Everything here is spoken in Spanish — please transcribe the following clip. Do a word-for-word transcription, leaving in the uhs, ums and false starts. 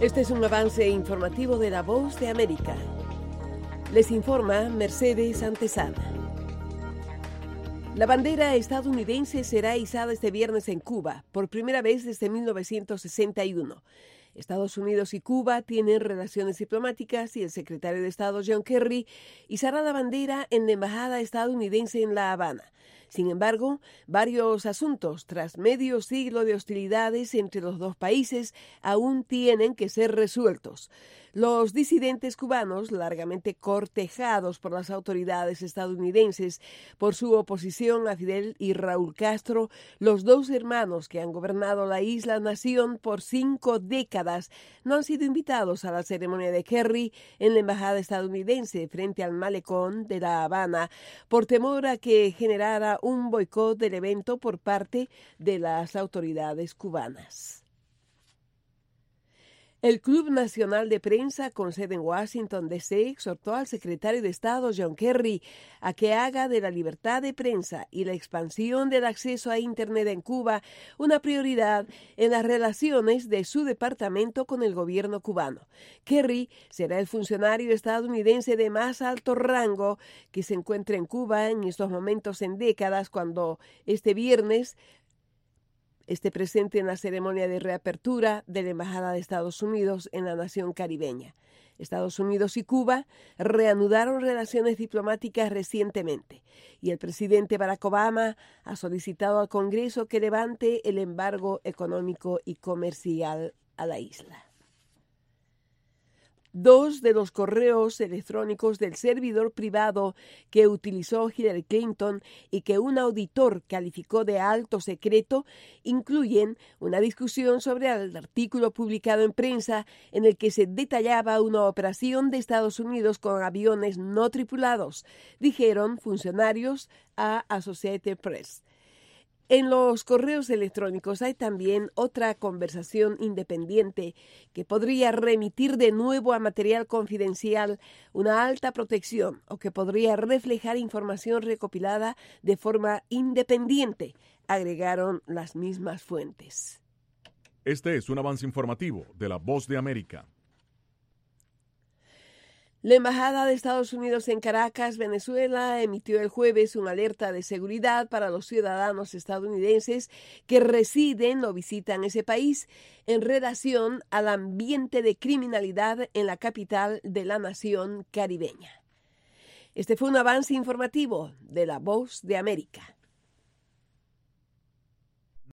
Este es un avance informativo de La Voz de América. Les informa Mercedes Antesana. La bandera estadounidense será izada este viernes en Cuba, por primera vez desde mil novecientos sesenta y uno. Estados Unidos y Cuba tienen relaciones diplomáticas y el secretario de Estado John Kerry izará la bandera en la embajada estadounidense en La Habana. Sin embargo, varios asuntos, tras medio siglo de hostilidades entre los dos países, aún tienen que ser resueltos. Los disidentes cubanos, largamente cortejados por las autoridades estadounidenses por su oposición a Fidel y Raúl Castro, los dos hermanos que han gobernado la isla-nación por cinco décadas, no han sido invitados a la ceremonia de Kerry en la embajada estadounidense frente al malecón de La Habana, por temor a que generara un boicot del evento por parte de las autoridades cubanas. El Club Nacional de Prensa, con sede en Washington, D C, exhortó al secretario de Estado, John Kerry, a que haga de la libertad de prensa y la expansión del acceso a Internet en Cuba una prioridad en las relaciones de su departamento con el gobierno cubano. Kerry será el funcionario estadounidense de más alto rango que se encuentra en Cuba en estos momentos en décadas, cuando este viernes esté presente en la ceremonia de reapertura de la Embajada de Estados Unidos en la nación caribeña. Estados Unidos y Cuba reanudaron relaciones diplomáticas recientemente y el presidente Barack Obama ha solicitado al Congreso que levante el embargo económico y comercial a la isla. Dos de los correos electrónicos del servidor privado que utilizó Hillary Clinton y que un auditor calificó de alto secreto incluyen una discusión sobre el artículo publicado en prensa en el que se detallaba una operación de Estados Unidos con aviones no tripulados, dijeron funcionarios a Associated Press. En los correos electrónicos hay también otra conversación independiente que podría remitir de nuevo a material confidencial, una alta protección, o que podría reflejar información recopilada de forma independiente, agregaron las mismas fuentes. Este es un avance informativo de La Voz de América. La Embajada de Estados Unidos en Caracas, Venezuela, emitió el jueves una alerta de seguridad para los ciudadanos estadounidenses que residen o visitan ese país en relación al ambiente de criminalidad en la capital de la nación caribeña. Este fue un avance informativo de La Voz de América.